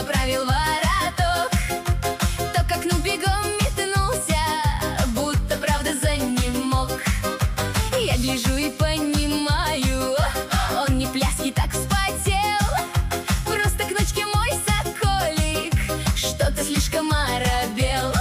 поправил вороток, то к окну бегом метнулся, будто правда за ним мог. Я гляжу и понимаю, он не пляски так вспотел, просто к ночке мой соколик что-то слишком оробел.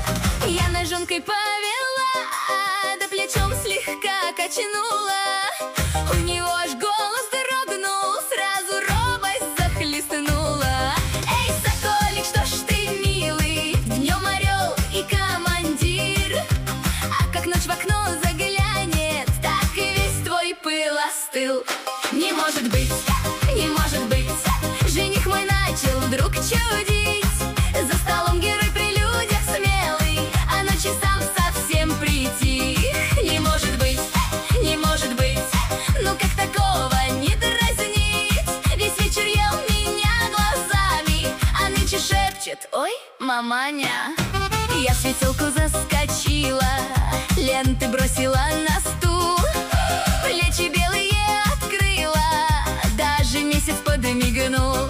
Я ножонкой повела, да плечом слегка качнула. У него аж голос дрогнул, сразу робость захлестнула. Эй, соколик, что ж ты, милый, днем орел и командир, а как ночь в окно заглянет, так и весь твой пыл остыл. Не может быть, не может быть, жених мой начал вдруг чудить. За столом герой при людях смелый, а ночью сам совсем притих. Не может быть, не может быть, ну как такого не дразнить? Весь вечер ел меня глазами, а нынче шепчет: ой, маманя. Я в светелку заскочила, ленты бросила на стул, плечи белые открыла, даже месяц подмигнул.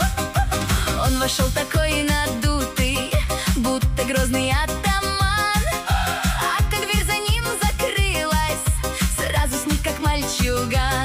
Он вошел такой надутый, будто грозный атаман, а как дверь за ним закрылась, сразу сник как мальчуган.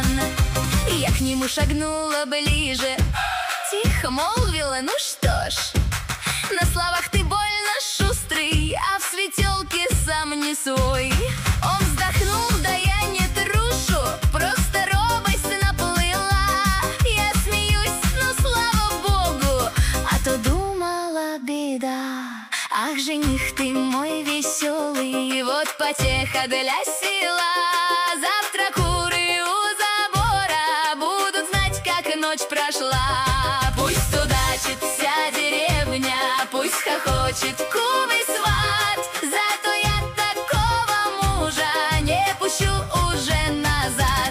Я к нему шагнула ближе, тихо молвила: ну что ж, на словах ты больно шустрый, а в светелке сам не свой. Он вздохнул: да я не трушу, просто робость наплыла. Я смеюсь, ну слава богу, а то думала беда. Ах, жених ты мой веселый, вот потеха для села. Завтра куры у забора будут знать, как ночь прошла. Пусть судачит вся деревня, пусть хохочет кумый сват, зато я такого мужа не пущу уже назад.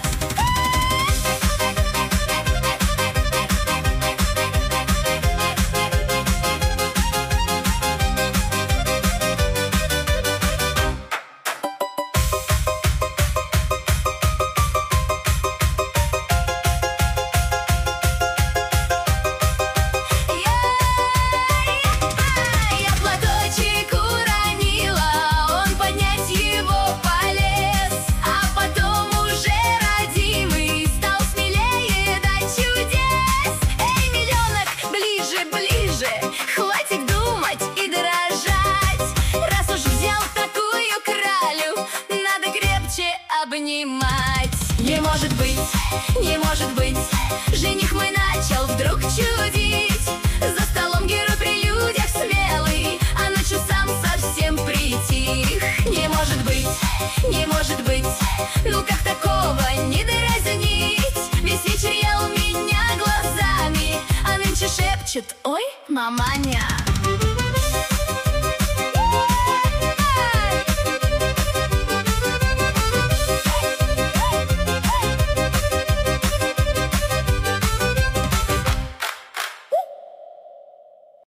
Хватит думать и дрожать, раз уж взял такую кралю, надо крепче обнимать. Не может быть, не может быть, жених мой начал вдруг чудить. За столом герой при людях смелый, а ночью сам совсем притих. Не может быть, не может быть, ну как такого не дразнить? Весь вечер ел меня глазами, а нынче шепчет: ой, маманя.